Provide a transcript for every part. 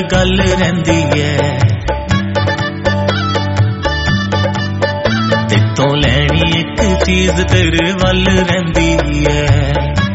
गल रहिंदी है तेतों लैनी एक चीज तेरे वल रहिंदी है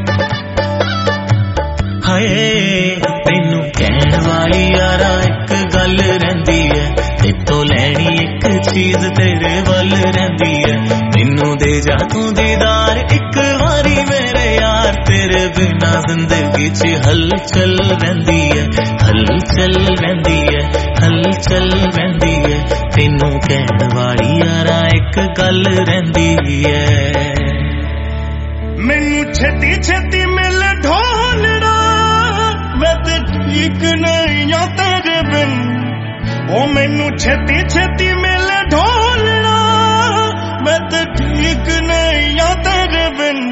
हाय तेनू कहण वाली यारा एक गल रहिंदी है तेतों लैनी एक चीज तेरे वल रहिंदी है मैनू दे जा तू दीदार एक वारी मेरे यार तेरे बिना जिंदगी च हलचल रहिंदी है हलचल रहिंदी है हलचल रहिंदी है तेनू कहण वाली यारा एक गल रहिंदी है मैनू छेती छेती मिल ढोलना मैं ते ठीक नहीं आ तेरे बिन ओ मैनू छेती छेती मिल ढोलना मैं ते ठीक नहीं आ तेरे बिन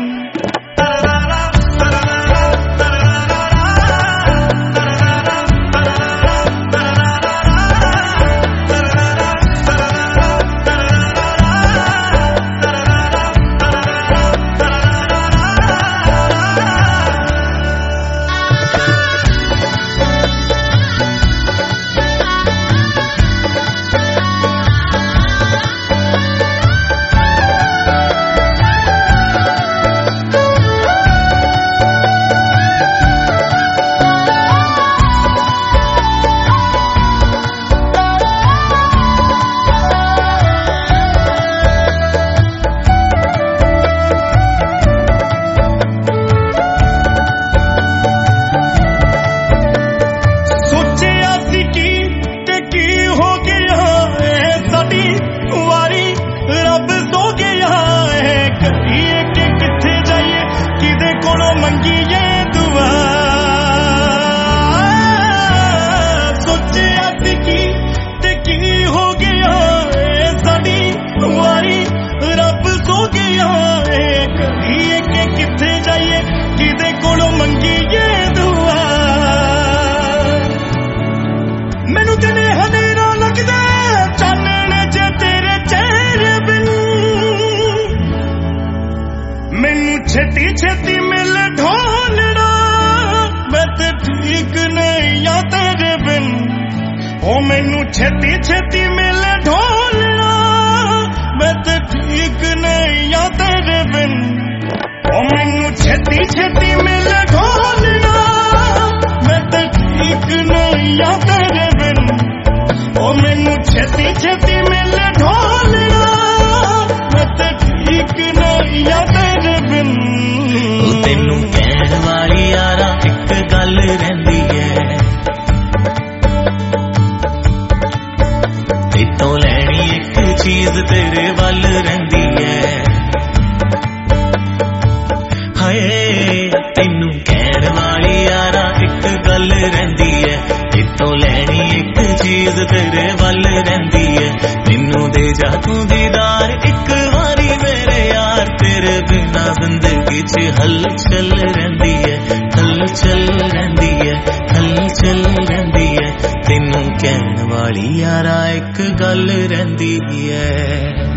छेती छेती मिल ढोलना मैं ते ठीक नहीं आ तेरे बिन ओ मैनू छेती छेती मिल ढोलना मैं ते ठीक नहीं आ तेरे बिन ओ मैनू छेती छेती मिल ढोलना मैं ते ठीक नहीं आ तेरे बिन ओ मैनू छेती छेती मिल ढोलना मैं ते ठीक नहीं आ तेरे बिन तेनू कहण वाली यारा एक गल रहिंदी है तेतों लैनी एक चीज तेरे वल रहिंदी है हाय तेनू कहण वाली यारा एक गल रहिंदी है तेतों लैनी एक चीज तेरे वल रहिंदी है मैनू दे जा तू दीदार एक वारी मेरे यार तेरे बिना जिंदगी च हलचल रहिंदी है हलचल रहिंदी है हलचल रहिंदी है तेनू कहण वाली यारा एक गल रहिंदी है।